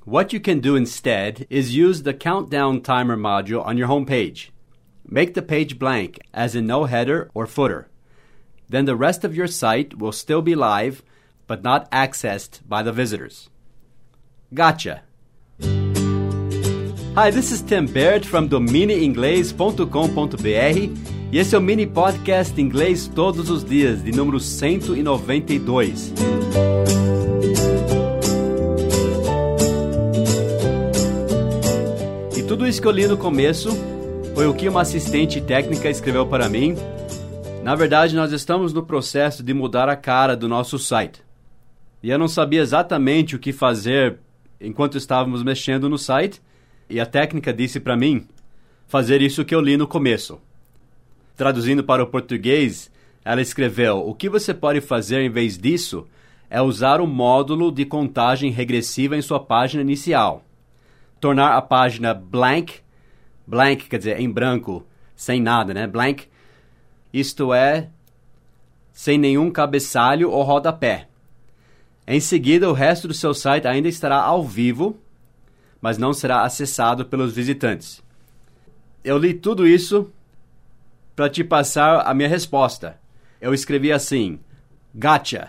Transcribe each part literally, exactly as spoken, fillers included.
what you can do instead is use the countdown timer module on your homepage. Make the page blank, as in no header or footer. Then the rest of your site will still be live, but not accessed by the visitors. Gotcha! Hi, this is Tim Baird from domine inglês ponto com ponto b r e esse é o mini podcast Inglês Todos os Dias, de número cento e noventa e dois. E tudo isso que eu li no começo foi o que uma assistente técnica escreveu para mim. Na verdade, nós estamos no processo de mudar a cara do nosso site. E eu não sabia exatamente o que fazer enquanto estávamos mexendo no site, e a técnica disse para mim fazer isso que eu li no começo. Traduzindo para o português, ela escreveu: o que você pode fazer em vez disso é usar o módulo de contagem regressiva em sua página inicial. Tornar a página blank, blank quer dizer em branco, sem nada, né? Blank, isto é, sem nenhum cabeçalho ou rodapé. Em seguida, o resto do seu site ainda estará ao vivo, mas não será acessado pelos visitantes. Eu li tudo isso para te passar a minha resposta. Eu escrevi assim: gotcha.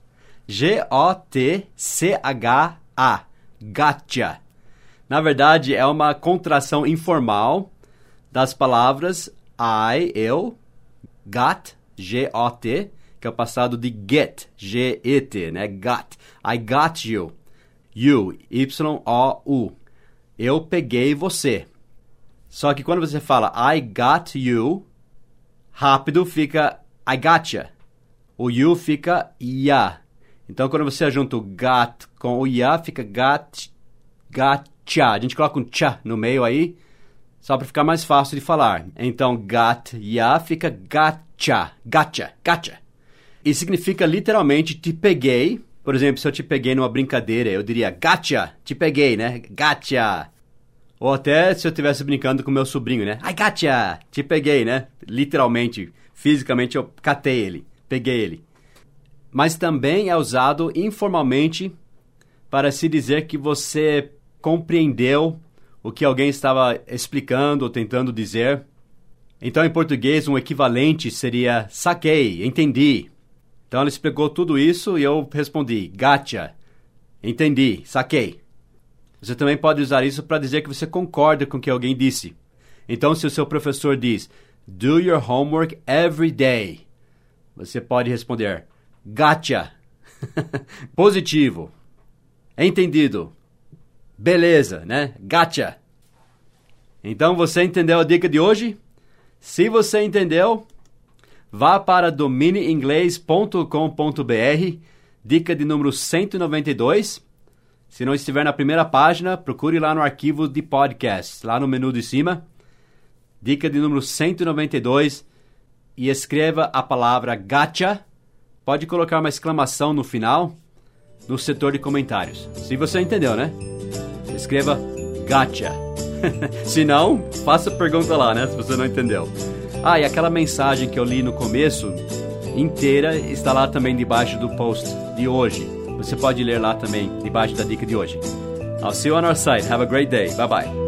G O T C H A. Gotcha. Na verdade, é uma contração informal das palavras I, eu, got, G O T, que é o passado de get, G E T, né? Got. I got you. You, Y O U. Eu peguei você. Só que quando você fala I got you, rápido fica I gotcha. O you fica ya. Então, quando você junta o got com o ya, fica got, gotcha. A gente coloca um tcha no meio aí, só para ficar mais fácil de falar. Então, got ya fica gotcha, gotcha, gotcha. E significa literalmente te peguei. Por exemplo, se eu te peguei numa brincadeira, eu diria gotcha, te peguei, né? Gotcha. Ou até se eu estivesse brincando com meu sobrinho, né? I gotcha, te peguei, né? Literalmente, fisicamente eu catei ele, peguei ele. Mas também é usado informalmente para se dizer que você compreendeu o que alguém estava explicando ou tentando dizer. Então, em português, um equivalente seria saquei, entendi. Então, ela explicou tudo isso e eu respondi, gotcha, entendi, saquei. Você também pode usar isso para dizer que você concorda com o que alguém disse. Então, se o seu professor diz, do your homework every day, você pode responder, gotcha, positivo, entendido, beleza, né? Gotcha. Então, você entendeu a dica de hoje? Se você entendeu, vá para domine inglês ponto com ponto b r, dica de número cento e noventa e dois. Se não estiver na primeira página, procure lá no arquivo de podcast, lá no menu de cima, dica de número cento e noventa e dois, e escreva a palavra gotcha. Pode colocar uma exclamação no final, no setor de comentários. Se você entendeu, né? Escreva gotcha. Se não, faça pergunta lá, né? Se você não entendeu. Ah, e aquela mensagem que eu li no começo, inteira, está lá também debaixo do post de hoje. Você pode ler lá também, debaixo da dica de hoje. I'll see you on our site. Have a great day. Bye-bye.